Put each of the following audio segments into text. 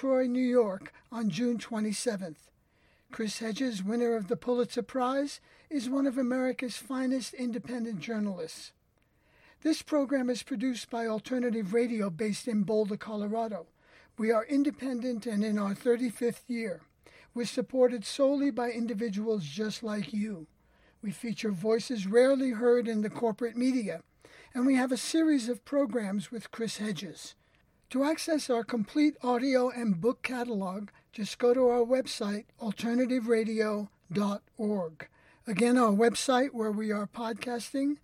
Croix, New York on June 27th. Chris Hedges, winner of the Pulitzer Prize, is one of America's finest independent journalists. This program is produced by Alternative Radio based in Boulder, Colorado. We are independent and in our 35th year. We're supported solely by individuals just like you. We feature voices rarely heard in the corporate media, and we have a series of programs with Chris Hedges. To access our complete audio and book catalog, just go to our website, alternativeradio.org. Again, our website where we are podcasting,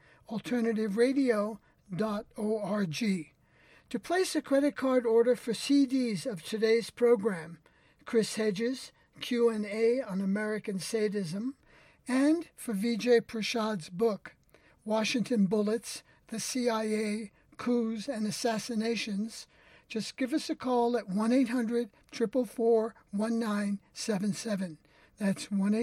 alternativeradio.org. To place a credit card order for CDs of today's program, Chris Hedges, Q&A on American Sadism, and for Vijay Prashad's book, Washington Bullets, the CIA, Coups, and Assassinations, just give us a call at 1-800-444-1977. That's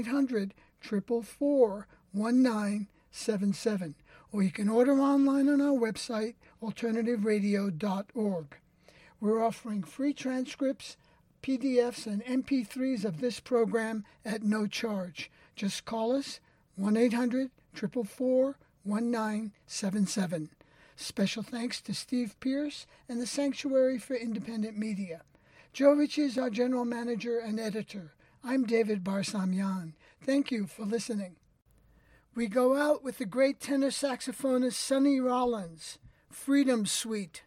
1-800-444-1977. Or you can order online on our website, alternativeradio.org. We're offering free transcripts, PDFs, and MP3s of this program at no charge. Just call us, 1-800-444-1977. Special thanks to Steve Pierce and the Sanctuary for Independent Media. Joe Ritchie is our general manager and editor. I'm David Barsamian. Thank you for listening. We go out with the great tenor saxophonist Sonny Rollins, Freedom Suite.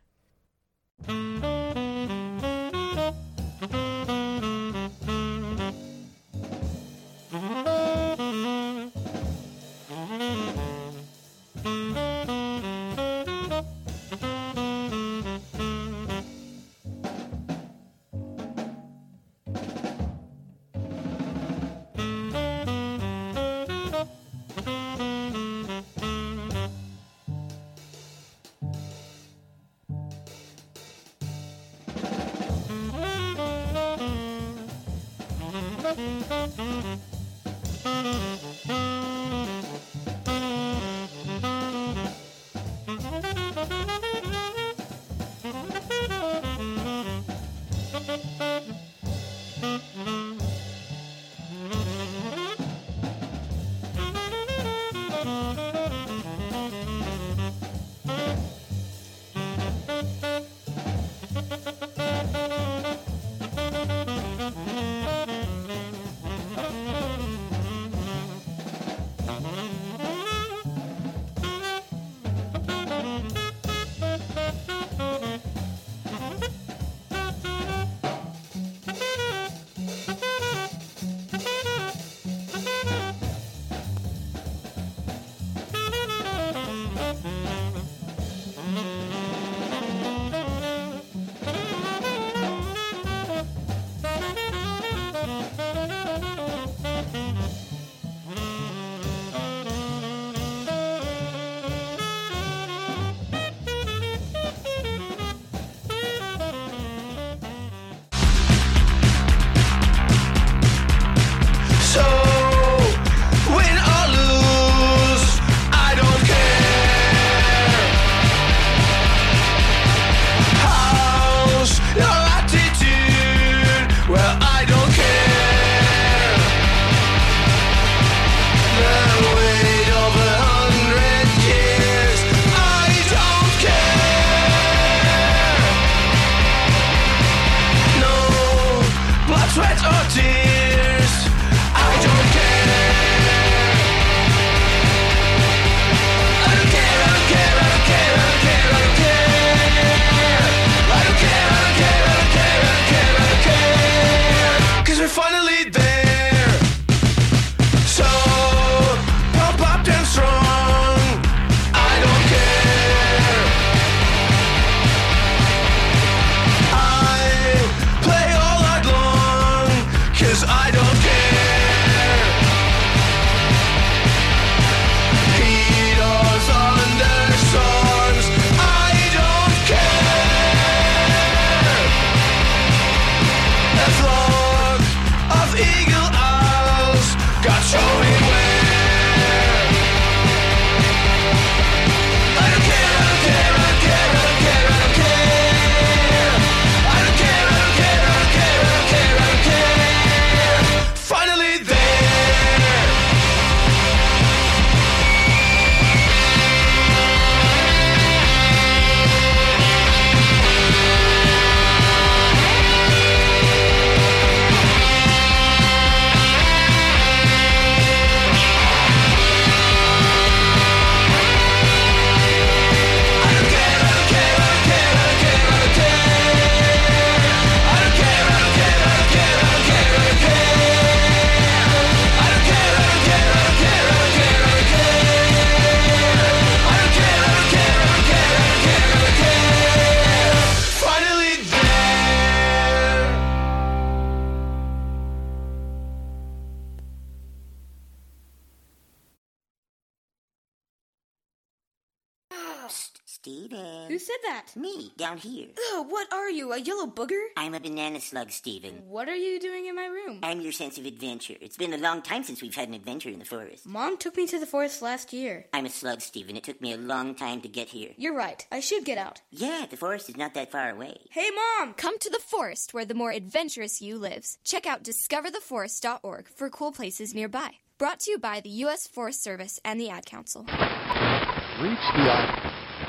Psst, Steven. Who said that? Me, down here. Ugh, what are you, a yellow booger? I'm a banana slug, Steven. What are you doing in my room? I'm your sense of adventure. It's been a long time since we've had an adventure in the forest. Mom took me to the forest last year. I'm a slug, Steven. It took me a long time to get here. You're right. I should get out. Yeah, the forest is not that far away. Hey, Mom! Come to the forest where the more adventurous you lives. Check out discovertheforest.org for cool places nearby. Brought to you by the U.S. Forest Service and the Ad Council. Reach the eye.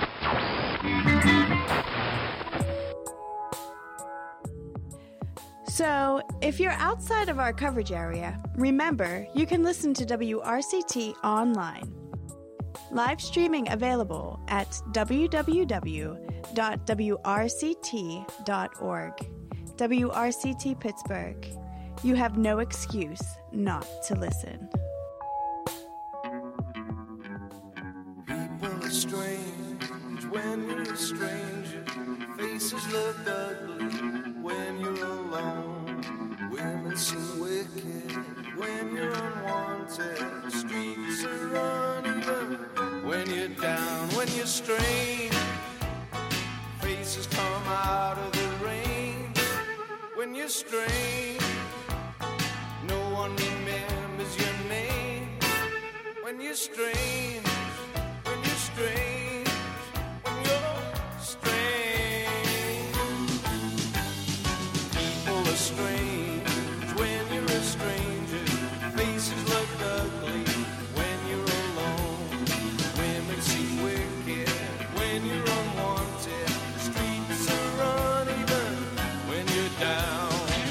So, if you're outside of our coverage area, remember you can listen to WRCT online. Live streaming available at www.wrct.org. WRCT Pittsburgh. You have no excuse not to listen. People are strange when you're a stranger. Faces look ugly when you're alone. Women seem wicked when you're unwanted. Streets are uneven when you're down, when you're strange. Faces come out of the rain when you're strange. No one remembers your name when you're strange. When you're strange, when you're strange. People are strange when you're a stranger. Faces look ugly when you're alone. Women seem wicked when you're unwanted. Streets are uneven when you're down.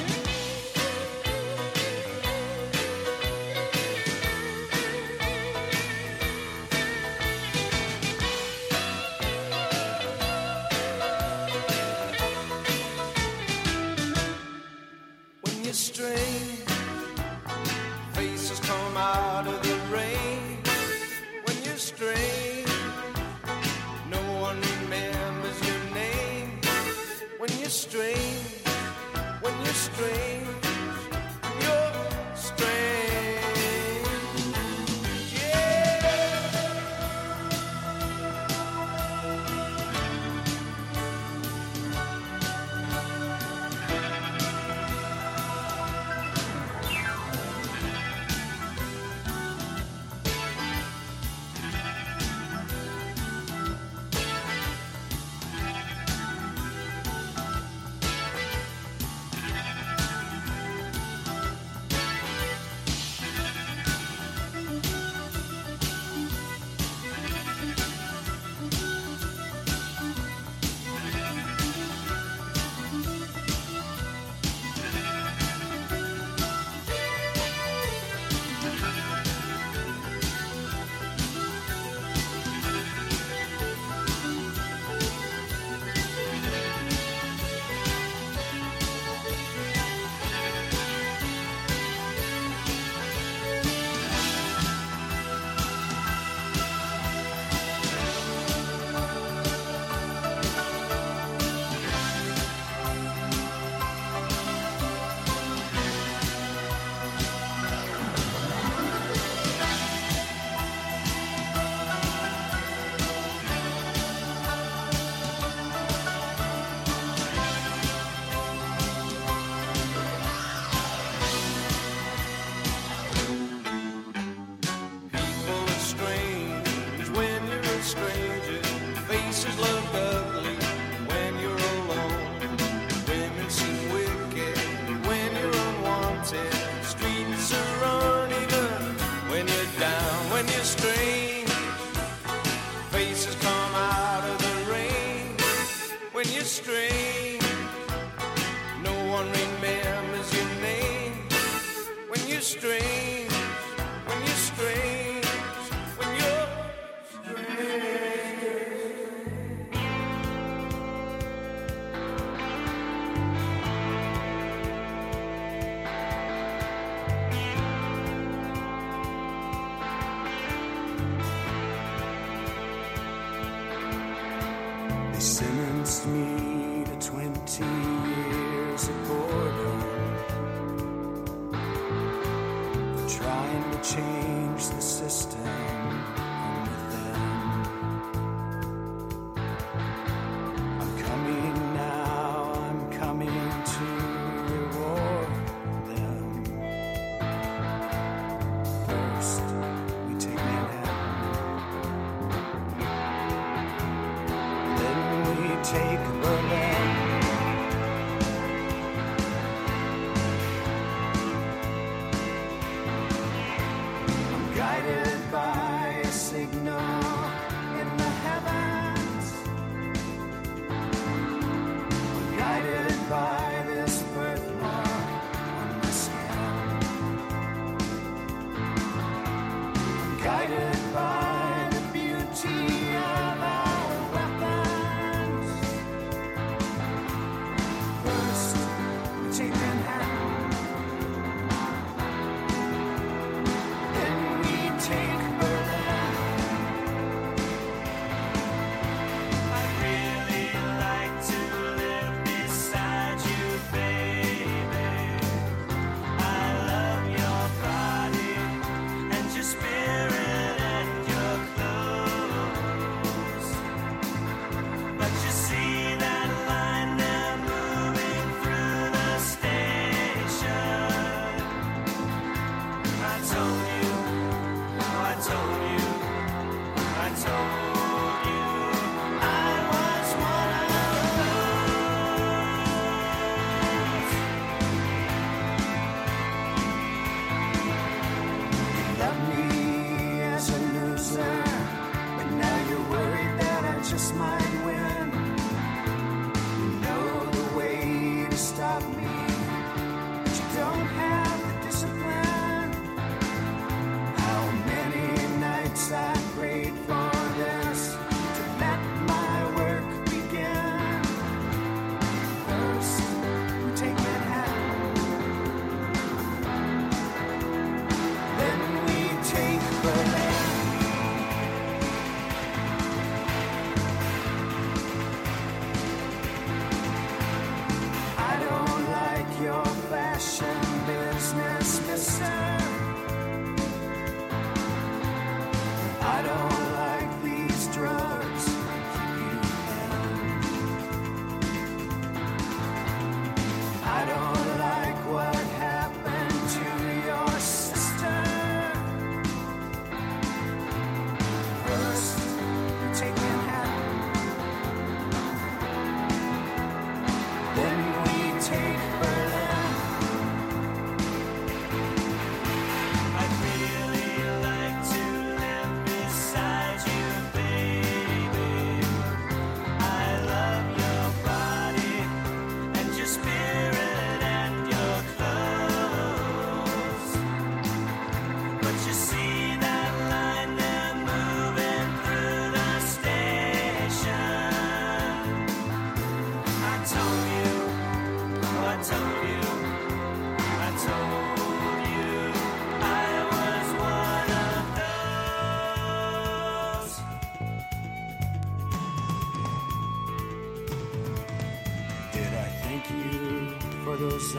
When you're strange, faces come out of the rain. When you're strange, no one remembers your name. When you're strange, when you're strange, you're strange. Yeah.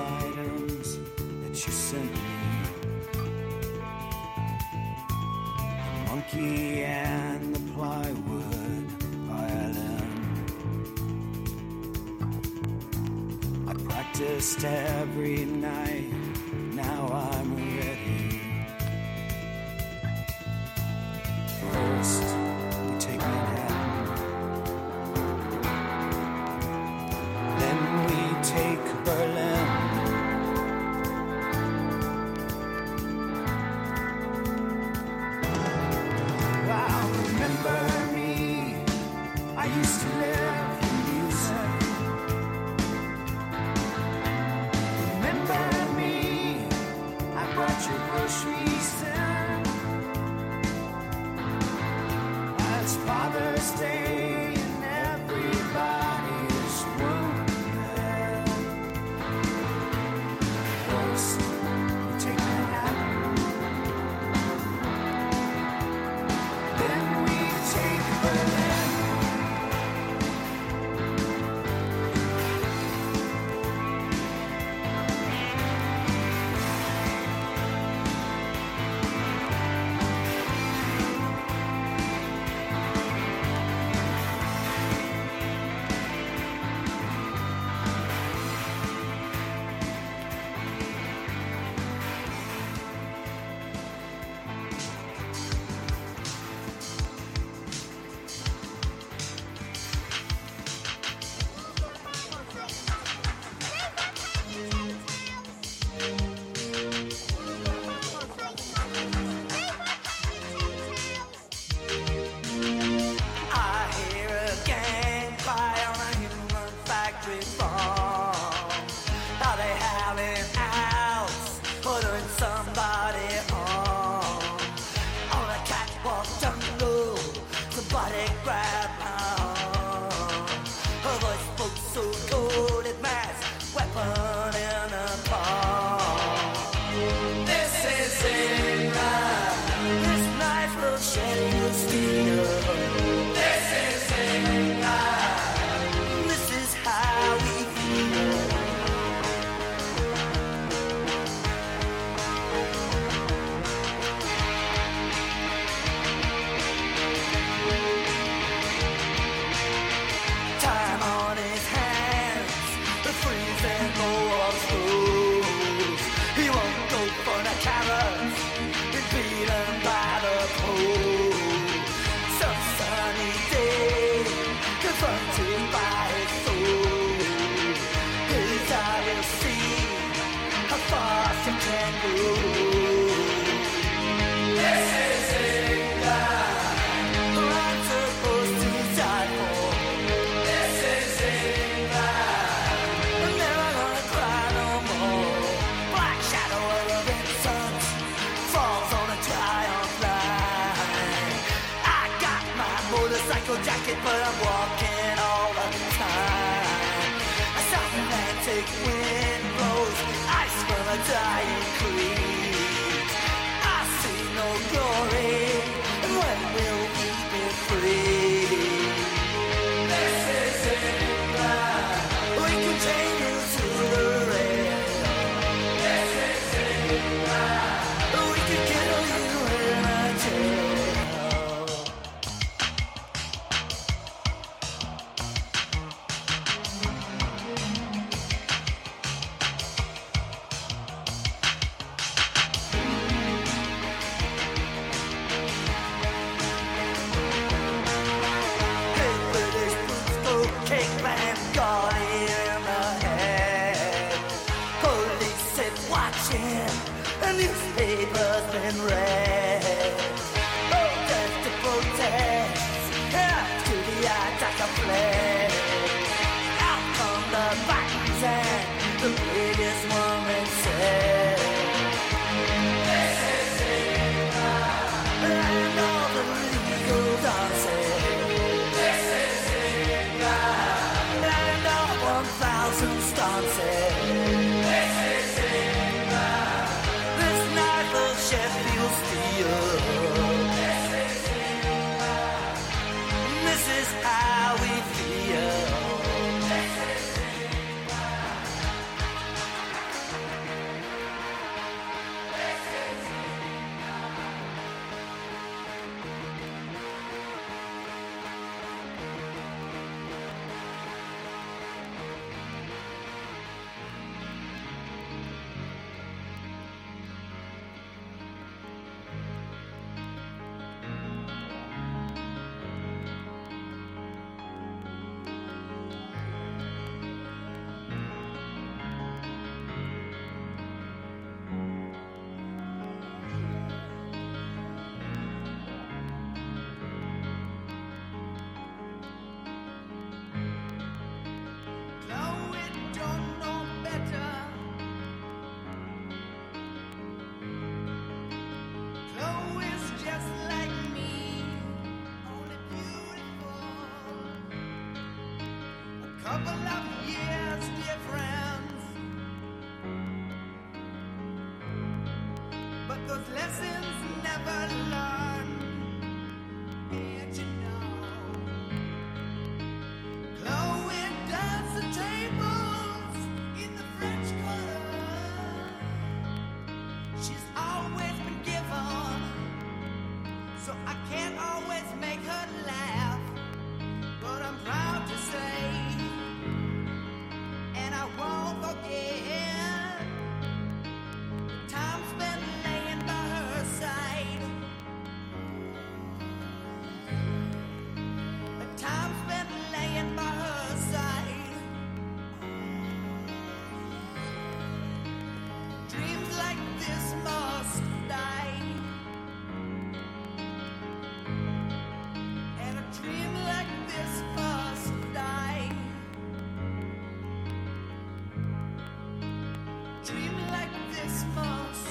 items that you sent me. The monkey and the plywood violin. I practiced every night, now I'm ready. First, we take Manhattan. Then we take Berlin. Wow, remember me? I used to live in music. Remember me? I brought your groceries in. It's Father's Day and everybody's wounded. First, we take Manhattan. Then we take Berlin. I hear a gang cry on a human factory farm. Are they howling out, ordering somebody on a catwalk jungle? Somebody grab my arm. Her voice spoke so cold it masked weapon in a palm. This is England. This knife will shed your steel. This is England. This is how we feel. Time on his hands, the freezing Mohawk's rules. He won't go for the carrots, he's beaten by the pole. Some sunny day, confronted by his soul. His eye will see how far she can go. This is England, I'm supposed to die for. This is England, I'm never gonna cry no more. Black shadow of innocence falls on a triumph line. I got my motorcycle jacket, but I'm walking all the time. A South Atlantic wind blows ice from a dying creek. I see no glory, and when will we be free? This is England. We can chain you to the rail. This is England. We can kill you in a jail. Hey, British boots go cake man, got in the head. Police sit watching, the newspaper's been read. Protest to protest, after the attack of fled. Out come the Bidens and the biggest woman said, this is England, and all the legal dances. This is England, and all 1,000 stances. This is England, this knife of Sheffield steel. couple of years difference, but those lessons never learned. Did you know Chloe does the tables in the French Quarter? She's always been given, so I can't always make her laugh. But I'm proud to say, and I won't forget, the time spent laying by her side. The time spent laying by her side. Dreams like this must die, and a dream like this must die. Dream like this must.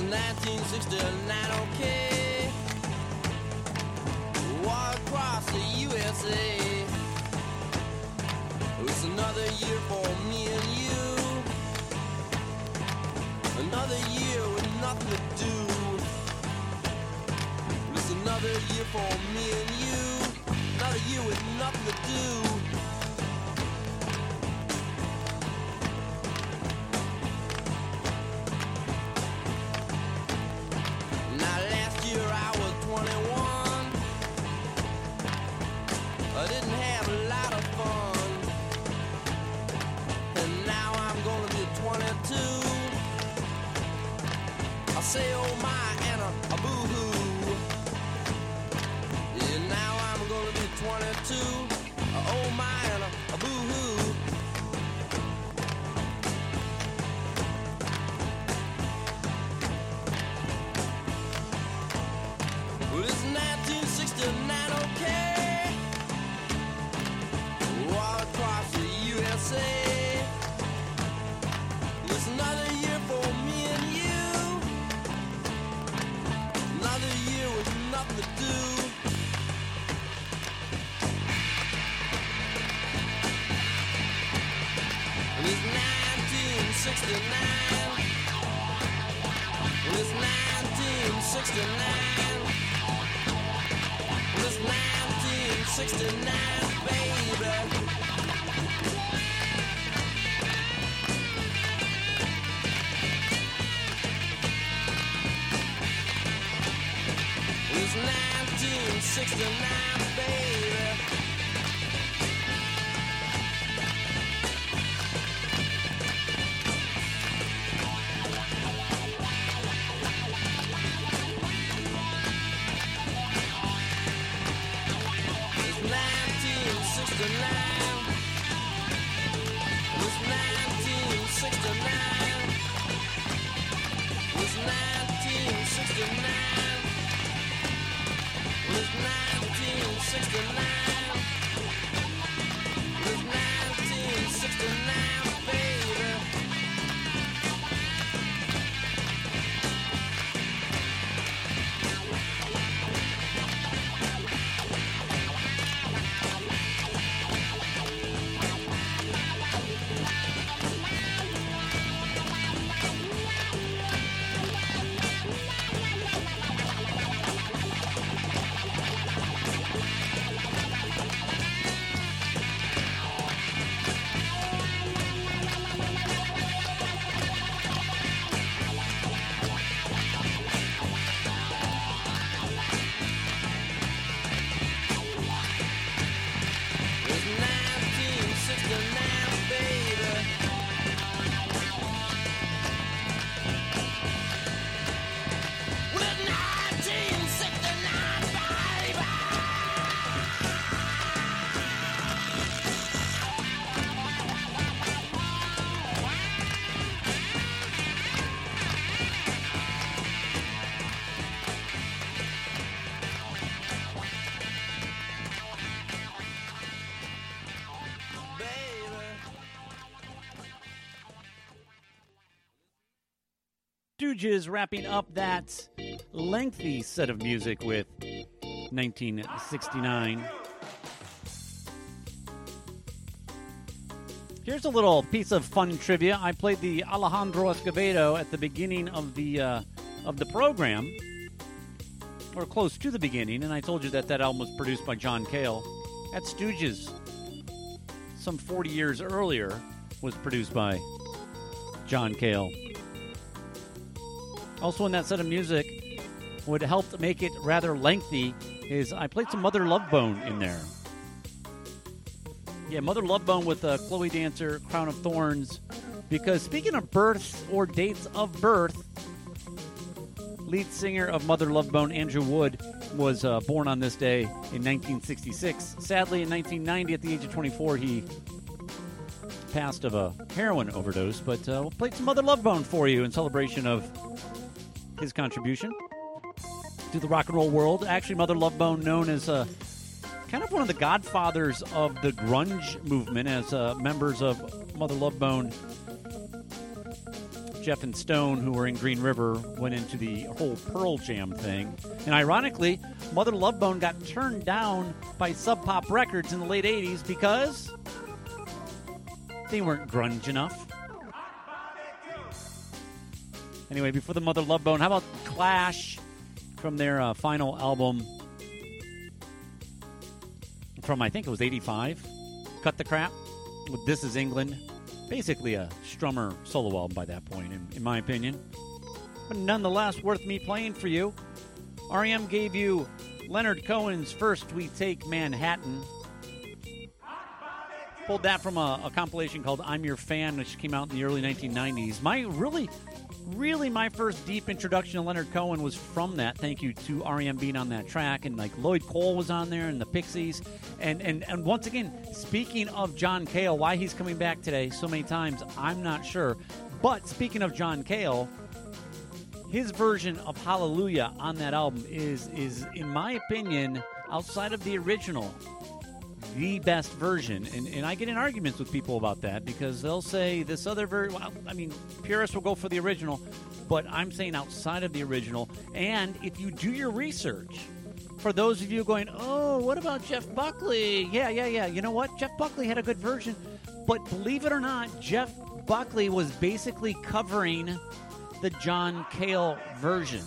1969, okay. Walk across the USA. It's another year for me and you. Another year with nothing to do. It's another year for me and you. Another year with nothing to do. Now last year I was 21. I didn't have a lot of fun. And now I'm gonna be 22. I say oh my and a boo-hoo. Yeah, now I'm gonna be 22. Oh my and a boo-hoo. Well, it's 1969, okay. All across the USA. It's another year for me and you. Another year with nothing to do. And it's 1969. And it's 1969. And it's 1969, baby. It's 1969, baby. It's 1969. It's 1969. It's 1969. It's 1969. It's 1969, baby. It's 1969, baby. Well, it's 1969, baby. Stooges wrapping up that lengthy set of music with 1969. Here's a little piece of fun trivia. I played the Alejandro Escovedo at the beginning of the program, or close to the beginning, and I told you that that album was produced by John Cale. At Stooges, some 40 years earlier, was produced by John Cale. Also in that set of music, what helped make it rather lengthy is I played some Mother Love Bone in there. Yeah, Mother Love Bone with Chloe Dancer, Crown of Thorns. Because speaking of births or dates of birth, lead singer of Mother Love Bone, Andrew Wood, was born on this day in 1966. Sadly, in 1990, at the age of 24, he passed of a heroin overdose. But we'll play some Mother Love Bone for you in celebration of his contribution to the rock and roll world. Actually, Mother Love Bone, known as kind of one of the godfathers of the grunge movement, as members of Mother Love Bone Jeff and Stone, who were in Green River, went into the whole Pearl Jam thing. And ironically, Mother Love Bone got turned down by Sub Pop Records in the late 80s because they weren't grunge enough. Anyway, before the Mother Love Bone, how about Clash from their final album from, I think it was 85, Cut the Crap, with This Is England. Basically a Strummer solo album by that point, in my opinion. But nonetheless, worth me playing for you. R.E.M. gave you Leonard Cohen's First We Take Manhattan. Pulled that from a compilation called I'm Your Fan, which came out in the early 1990s. My first deep introduction to Leonard Cohen was from that. Thank you to R.E.M. being on that track. And like Lloyd Cole was on there and the Pixies. And once again, speaking of John Cale, why he's coming back today so many times, I'm not sure. But speaking of John Cale, his version of Hallelujah on that album is in my opinion, outside of the original, the best version. And I get in arguments with people about that because they'll say this other version, well, I mean, purists will go for the original, but I'm saying outside of the original. And if you do your research, for those of you going, oh, what about Jeff Buckley? Yeah. You know what? Jeff Buckley had a good version. But believe it or not, Jeff Buckley was basically covering the John Cale version.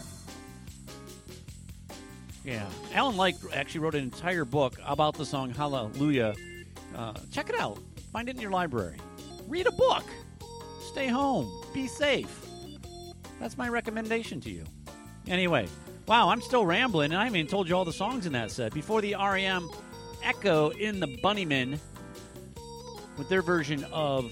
Yeah. Alan Lake actually wrote an entire book about the song Hallelujah. Check it out. Find it in your library. Read a book. Stay home. Be safe. That's my recommendation to you. Anyway, wow, I'm still rambling, and I haven't even told you all the songs in that set. Before the R.E.M., Echo in the Bunnymen with their version of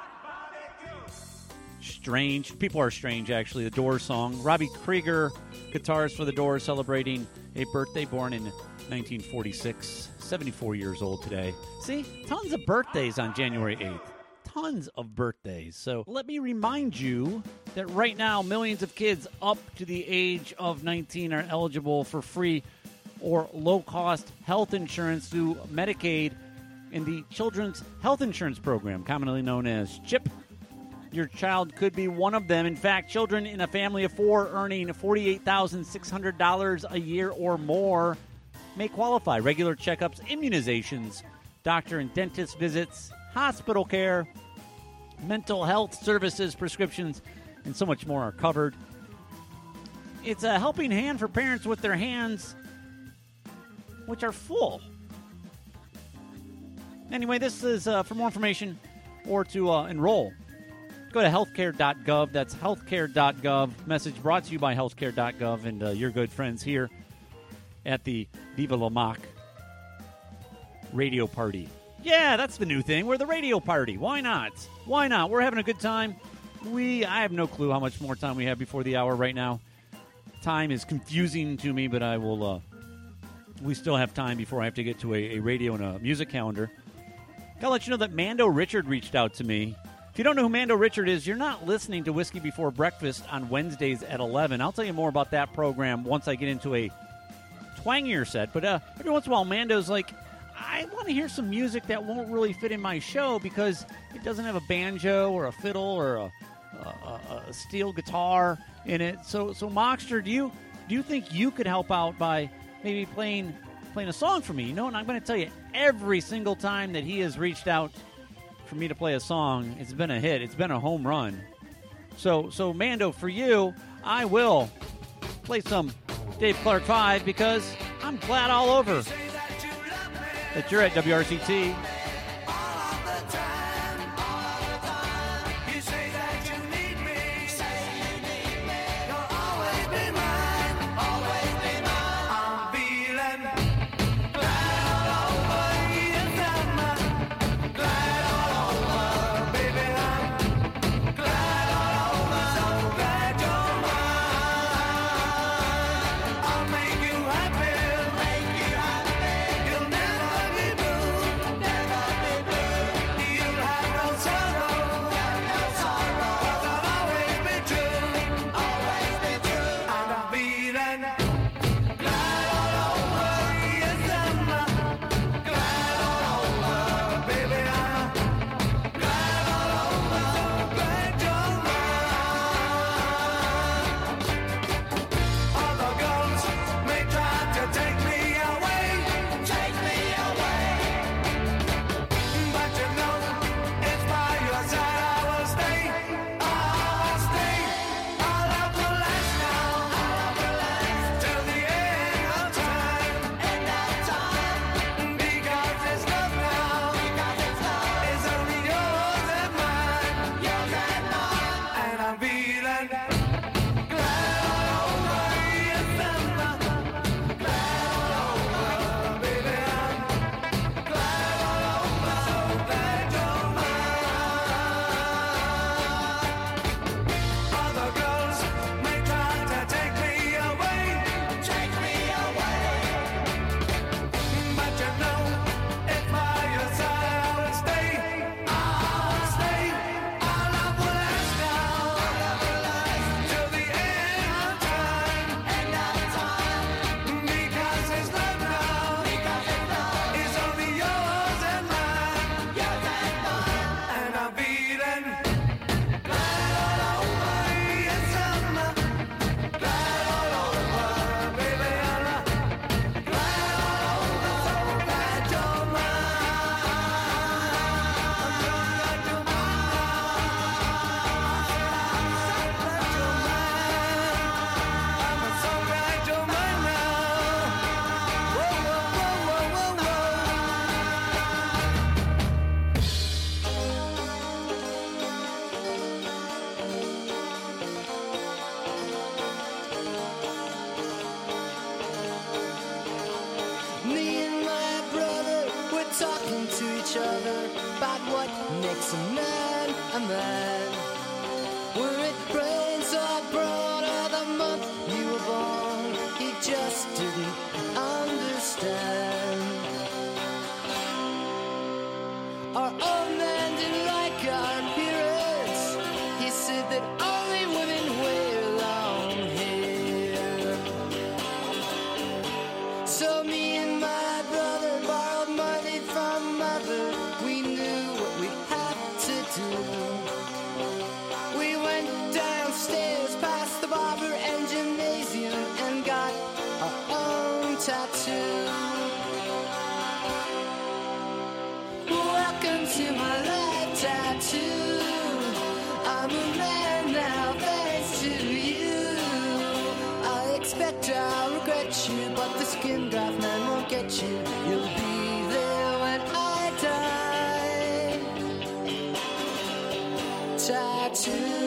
Strange. People Are Strange, actually, the Doors song. Robbie Krieger, guitars for the Doors, celebrating a birthday born in 1946. 74 years old today. See, tons of birthdays on January 8th. Tons of birthdays. So let me remind you that right now, millions of kids up to the age of 19 are eligible for free or low-cost health insurance through Medicaid in the Children's Health Insurance Program, commonly known as CHIP. Your child could be one of them. In fact, children in a family of 4 earning $48,600 a year or more may qualify. Regular checkups, immunizations, doctor and dentist visits, hospital care, mental health services, prescriptions, and so much more are covered. It's a helping hand for parents with their hands, which are full. Anyway, this is for more information or to enroll. Go to healthcare.gov. That's healthcare.gov. Message brought to you by healthcare.gov and your good friends here at the Viva La Moc radio party. Yeah, that's the new thing. We're the radio party. Why not? Why not? We're having a good time. I have no clue how much more time we have before the hour right now. Time is confusing to me, but I will. We still have time before I have to get to a radio and a music calendar. Gotta let you know that Mando Richard reached out to me. If you don't know who Mando Richard is, you're not listening to Whiskey Before Breakfast on Wednesdays at 11. I'll tell you more about that program once I get into a twangier set. But every once in a while, Mando's like, I want to hear some music that won't really fit in my show because it doesn't have a banjo or a fiddle or a steel guitar in it. So Mockster, do you think you could help out by maybe playing a song for me? You know, and I'm going to tell you, every single time that he has reached out for me to play a song, it's been a hit. It's been a home run. So Mando, for you, I will play some Dave Clark 5 because I'm glad all over that you're at WRCT. makes a man. Were it brains or broad or the month you were born, he just didn't understand. Our old man didn't like our appearance. He said that only women wear long hair. So me and my brother borrowed money from mother. We knew what we had to do. We went downstairs past the barber and gymnasium and got our own tattoo. Welcome to my life tattoo. I'm a man now, thanks to you. I expect I'll regret you, but the skin graft man won't get you. You'll be there when I die. Tattoo.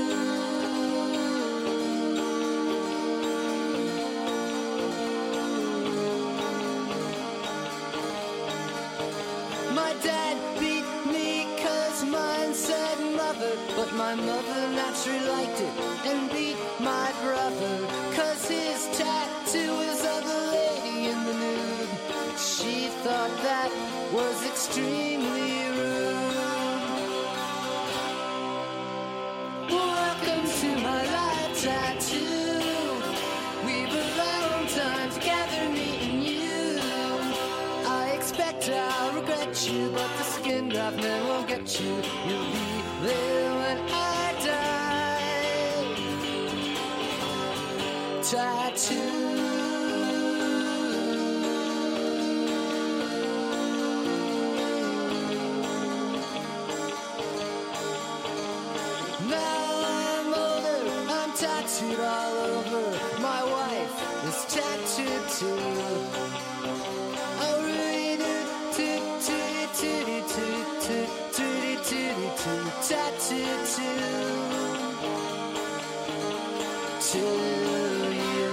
My dad beat me 'cause mine said mother, but my mother naturally liked it and beat my brother 'cause his tattoo was of the lady in the nude. She thought that was extremely rude. Welcome to my life tattoo. We've a long time together, me and you. I expect I'll regret you, but the skin graft man won't get you. You'll be there when I die. Tattoo. Now I'm older, I'm tattooed all over. My wife is tattooed too. Tattooed to you.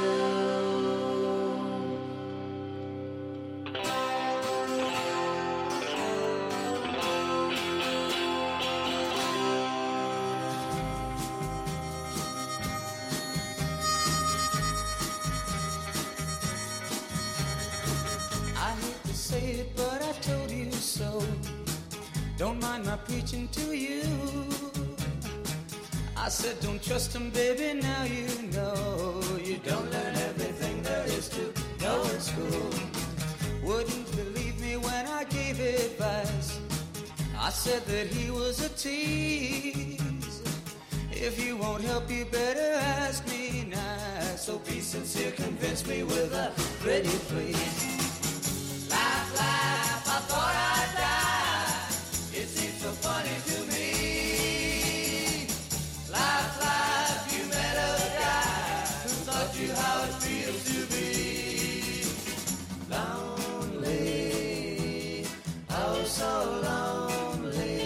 I hate to say it, but I told you so. Don't mind my preaching to you. I said don't trust him, baby, now you know. You don't learn everything there is to know in school. Wouldn't believe me when I gave advice. I said that he was a tease. If you won't help, you better ask me nice. So be sincere, convince me with a pretty please. Laugh, laugh, I thought I'd die. It seems so funny to me. Laugh, laugh, you met a guy who taught you how it feels to be lonely, oh so lonely.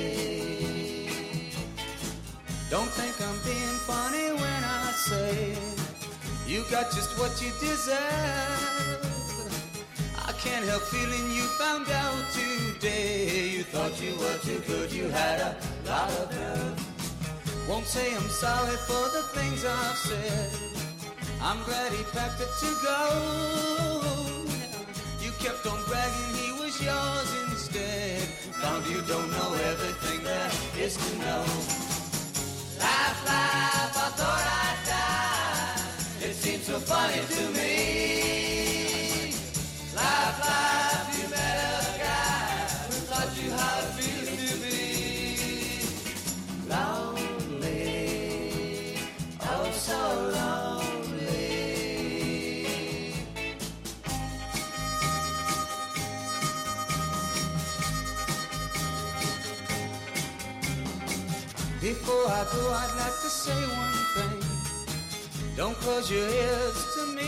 Don't think I'm being funny when I say you got just what you deserve. I can't help feeling you found out today. You thought you were too good, you had a lot of nerve. Won't say I'm sorry for the things I've said. I'm glad he packed it to go. You kept on bragging he was yours instead. Found you don't know everything there is to know. Laugh, laugh, I thought I'd die. It seems so funny to me. Laugh, laugh, you met a guy who taught you how it feels to be lonely, oh so lonely. Before I go, I'd like to say one thing. Don't close your ears to me.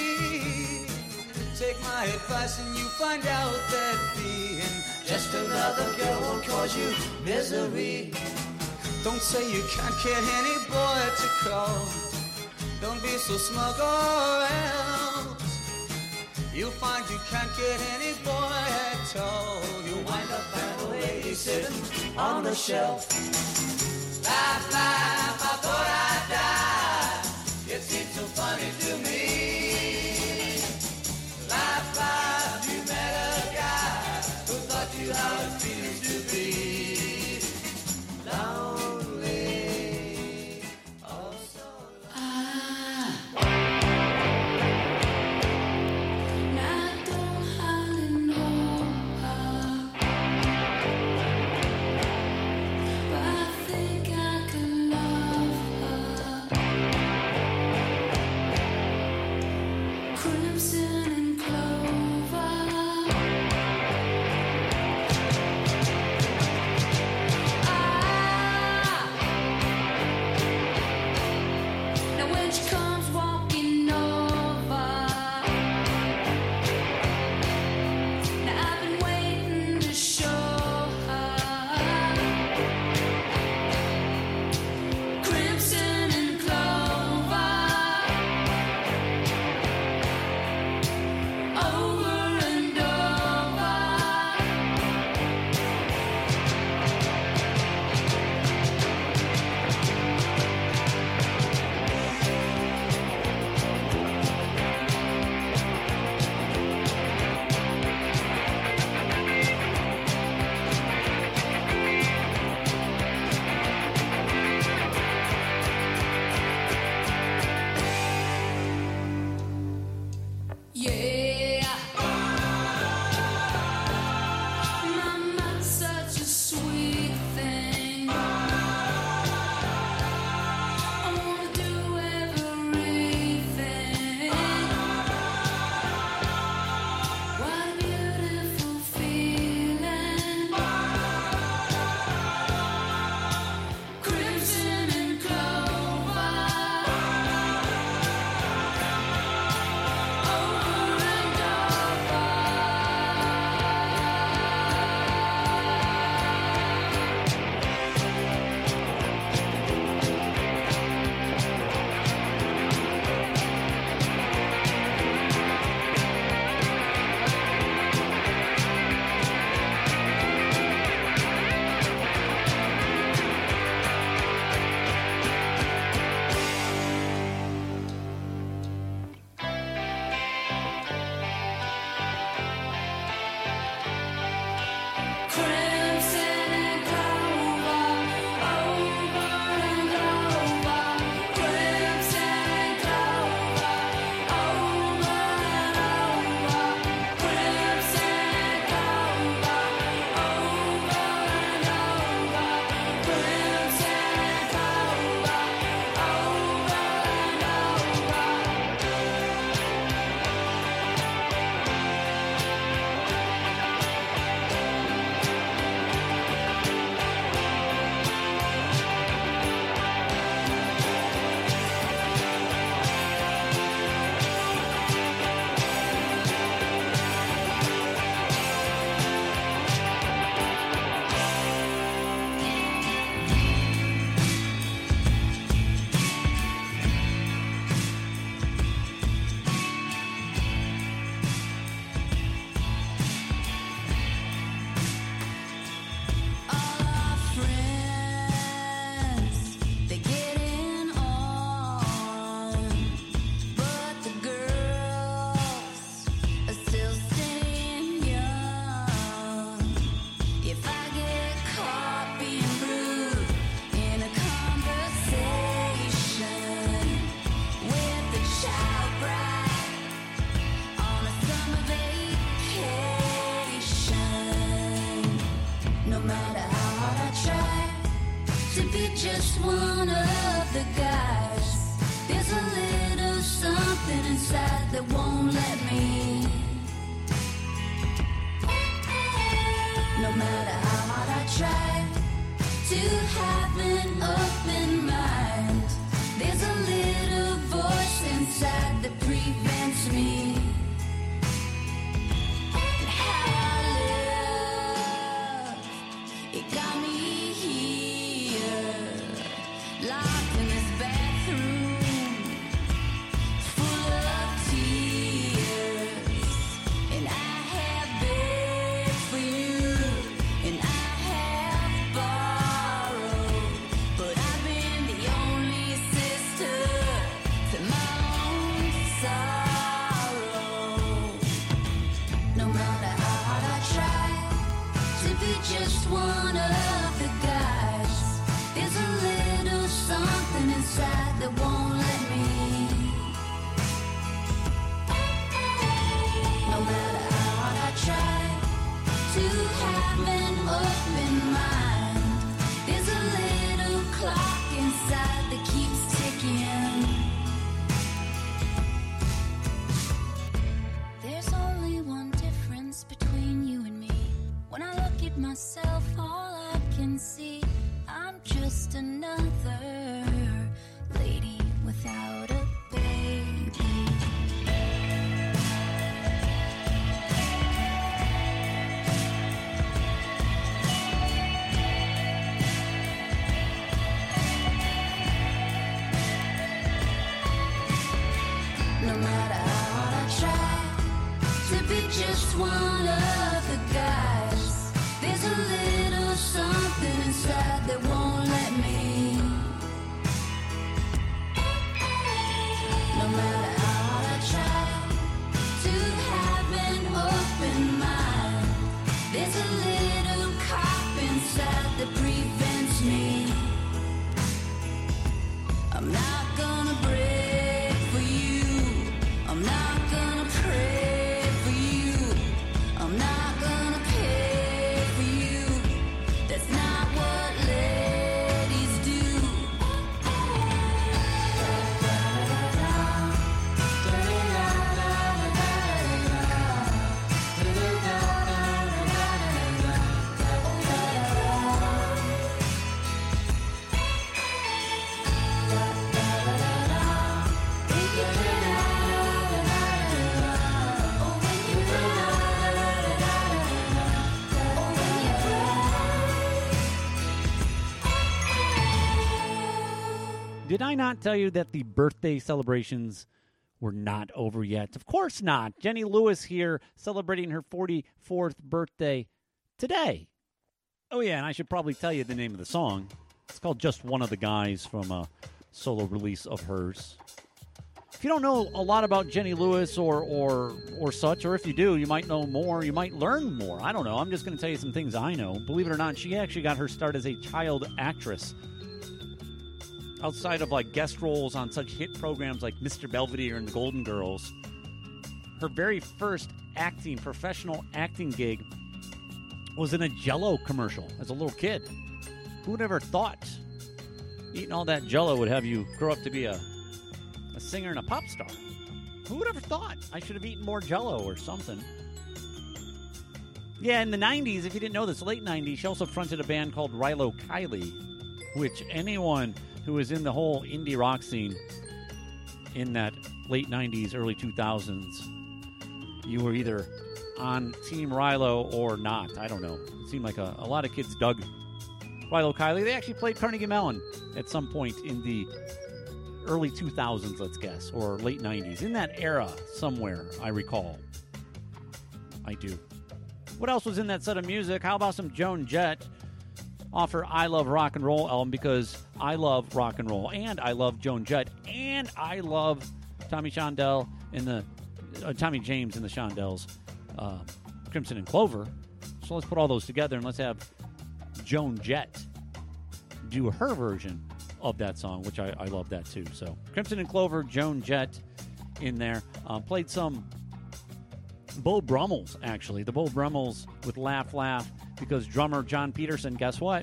Take my advice and you find out that being just another girl won't cause you misery. Don't say you can't get any boy to call. Don't be so smug or else you'll find you can't get any boy at all. You'll wind up at a lady sitting on the shelf. Laugh, laugh, I thought I'd die. It seems so funny to me. Laugh, laugh, you met a guy who taught you how it feels to be lonely. Oh, so just one of the guys. There's a little something inside that won't let me. No matter how hard I try to have an open mind, there's a little voice inside that prevents me. And how I live, it got me here, locked in this bathroom, full of tears. just one of the guys. There's a little something inside that won't let me. No matter how hard I try to have an open mind, there's a little cop inside that prevents me. I'm not gonna break for you. I'm not gonna pray for you. I'm not gonna pay for you. That's not what ladies do. Did I not tell you that the birthday celebrations were not over yet? Of course not. Jenny Lewis here celebrating her 44th birthday today. Oh, yeah, and I should probably tell you the name of the song. It's called Just One of the Guys from a solo release of hers. If you don't know a lot about Jenny Lewis or such, or if you do, you might know more, you might learn more. I don't know. I'm just going to tell you some things I know. Believe it or not, she actually got her start as a child actress. Outside of like guest roles on such hit programs like Mr. Belvedere and The Golden Girls, her very first professional acting gig was in a Jell-O commercial as a little kid. Who would ever thought eating all that Jell-O would have you grow up to be a singer and a pop star? Who would ever thought I should have eaten more Jell-O or something? Yeah, in the 90s, if you didn't know this, late 90s, she also fronted a band called Rilo Kiley, which anyone who was in the whole indie rock scene in that late 90s, early 2000s, you were either on Team Rilo or not. I don't know. It seemed like a lot of kids dug Rilo Kiley. They actually played Carnegie Mellon at some point in the early 2000s, let's guess, or late 90s. In that era somewhere, I recall. I do. What else was in that set of music? How about some Joan Jett off her I Love Rock and Roll album, because I love rock and roll, and I love Joan Jett, and I love Tommy Shondell and the Tommy James and the Shondells, Crimson and Clover. So let's put all those together and let's have Joan Jett do her version of that song, which I love that too. So Crimson and Clover, Joan Jett in there. Played some Beau Brummels, actually. The Beau Brummels with Laugh Laugh, because drummer John Peterson, guess what?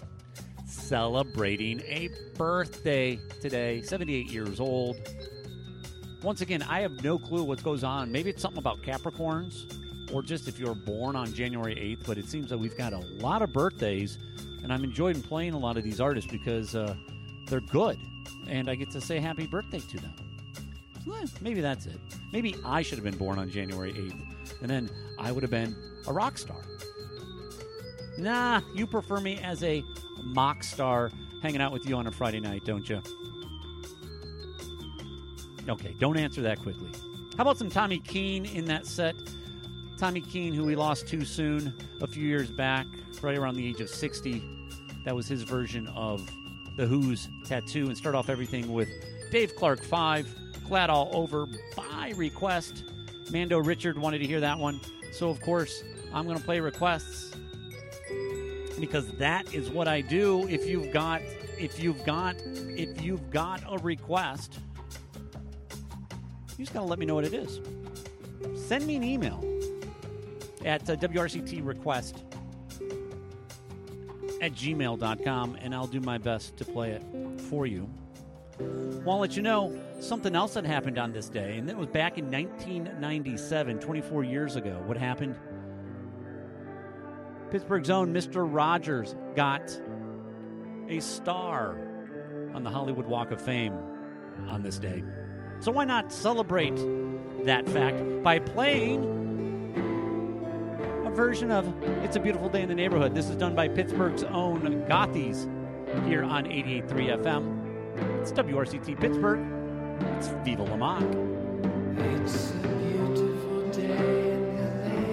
Celebrating a birthday today, 78 years old. Once again, I have no clue what goes on. Maybe it's something about Capricorns, or just if you're born on January 8th, but it seems that we've got a lot of birthdays, and I'm enjoying playing a lot of these artists because they're good, and I get to say happy birthday to them. Well, maybe that's it. Maybe I should have been born on January 8th, and then I would have been a rock star. Nah, you prefer me as a mock star hanging out with you on a Friday night, don't you? Okay, don't answer that quickly. How about some Tommy Keene in that set? Tommy Keene, who we lost too soon a few years back, right around the age of 60. That was his version of The Who's Tattoo. And start off everything with Dave Clark 5, Glad All Over, by request. Mando Richard wanted to hear that one. So, of course, I'm going to play requests, because that is what I do. If you've got a request, you just got to let me know what it is. Send me an email at wrctrequest@gmail.com, and I'll do my best to play it for you. Well, I'll let you know something else that happened on this day, and that was back in 1997, 24 years ago. What happened? Pittsburgh's own Mr. Rogers got a star on the Hollywood Walk of Fame on this day. So why not celebrate that fact by playing a version of It's a Beautiful Day in the Neighborhood. This is done by Pittsburgh's own Gothies here on 88.3 FM. It's WRCT Pittsburgh. It's Viva La Mock. It's a beautiful day in the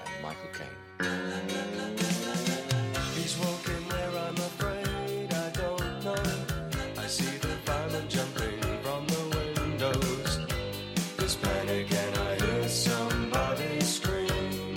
am Michael Caine. He's walking where I'm afraid I don't know. I see the firemen jumping from the windows. There's panic and I hear somebody scream.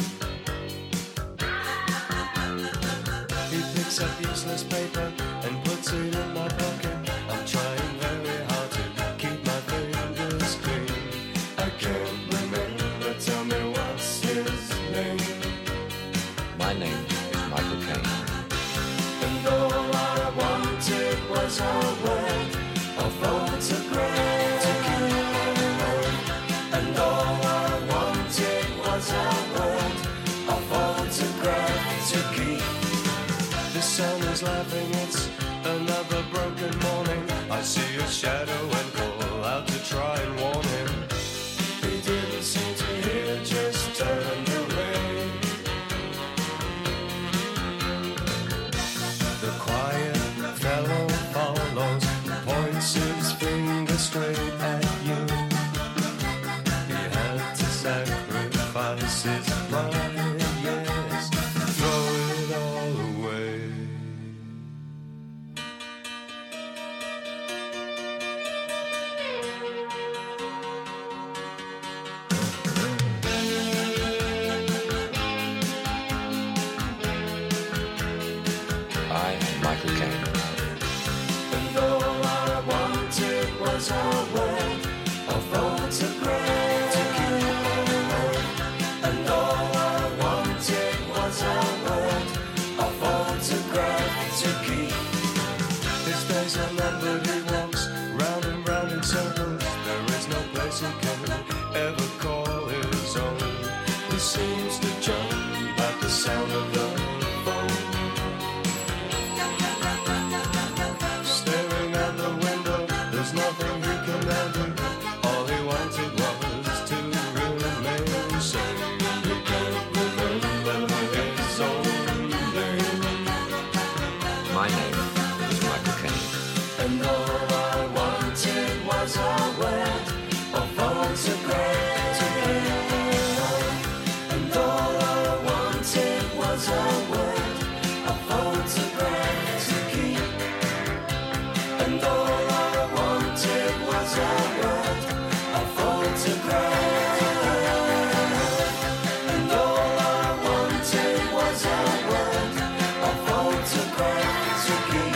He picks up useless paper and puts it in my pocket. I'm trying very hard to keep my fingers clean. I can't remember, tell me what's his name. My name is Michael Caine. And all I wanted was a word, a photograph to keep. And all I wanted was a word, a photograph to keep. The sun is laughing, it's another broken morning. I see a shadow and call out to try and warn him. He didn't seem to hear, just turned away. The quiet fellow follows, points his finger straight at you. He had to sacrifice his pride, yes, throw it all away. I am Michael Caine. And all I wanted was a word, a photograph to keep. And all I wanted was a word, a photograph to keep. His days are numbered, he walks round and round in circles. There is no place he can ever call his own. He seems to jump at the sound of the phone. Staring out the window, there's nothing he can now do. All he wanted was to remain sane. He can't remember his own name. My name is Michael Caine. And all I wanted was a word, a photograph to keep. And all I wanted was a word, a photograph to keep. And all I wanted was a word, a photograph. And all I wanted was a word, a photograph to keep.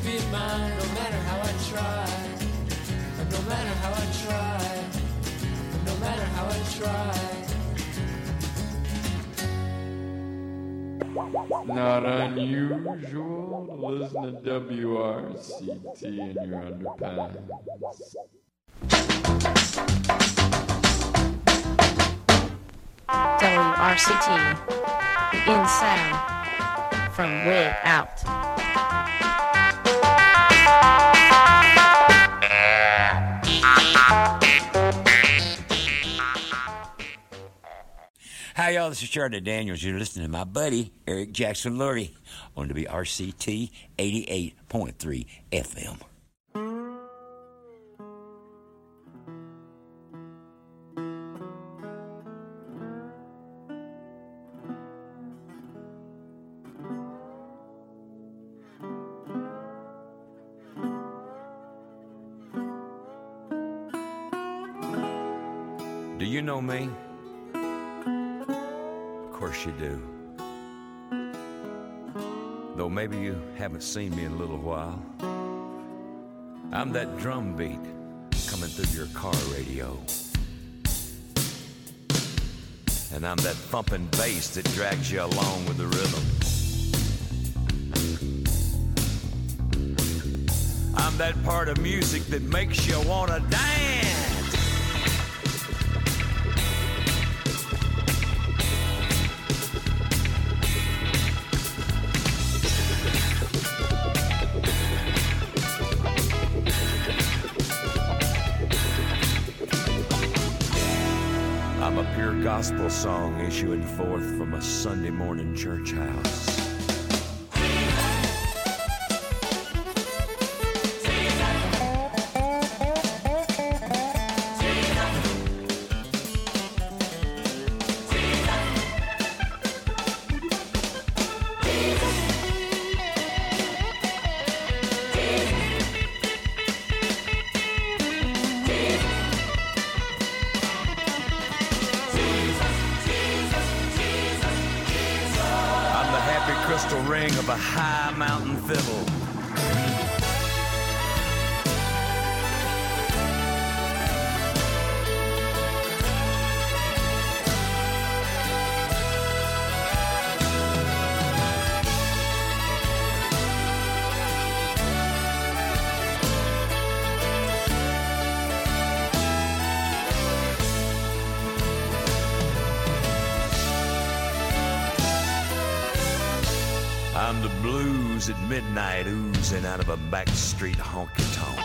be mine, no matter how I try. And no matter how I try. And no matter how I try. Not unusual to listen to WRCT in your underpants. WRCT, the in sound from way out. Hi, y'all. This is Charlie Daniels. You're listening to my buddy, Eric Jackson Lurie, on WRCT 88.3 FM. Do you know me? Of course you do. Though maybe you haven't seen me in a little while. I'm that drum beat coming through your car radio. And I'm that thumping bass that drags you along with the rhythm. I'm that part of music that makes you want to dance. I'm a pure gospel song issuing forth from a Sunday morning church house. Of a high mountain fiddle. I'm the blues at midnight oozing out of a backstreet honky-tonk.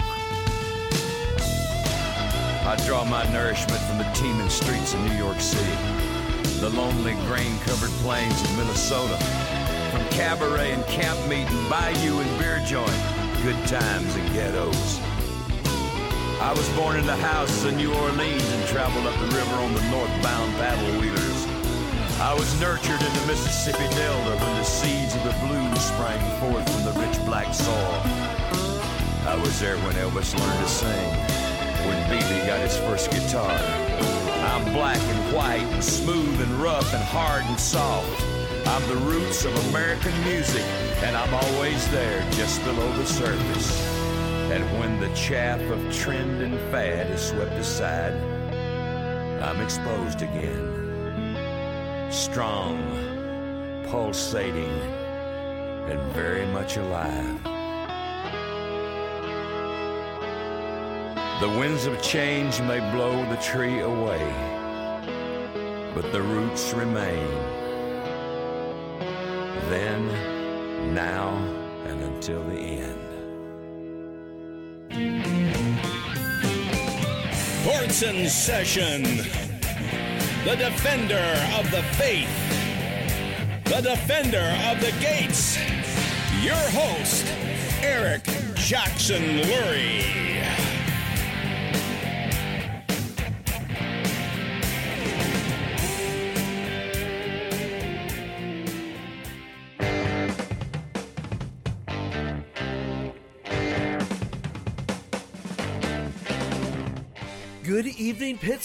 I draw my nourishment from the teeming streets of New York City, the lonely grain-covered plains of Minnesota, from cabaret and camp meeting, bayou and beer joint, good times and ghettos. I was born in the houses of New Orleans and traveled up the river on the northbound paddle wheelers. I was nurtured in the Mississippi Delta when the seeds of the blues sprang forth from the rich black soil. I was there when Elvis learned to sing, when B.B. got his first guitar. I'm black and white and smooth and rough and hard and soft. I'm the roots of American music, and I'm always there just below the surface. And when the chaff of trend and fad is swept aside, I'm exposed again. Strong, pulsating, and very much alive. The winds of change may blow the tree away, but the roots remain. Then, now, and until the end. Courts in session. The defender of the faith, the defender of the gates, your host, Eric Jackson Lurie. Good evening, Pit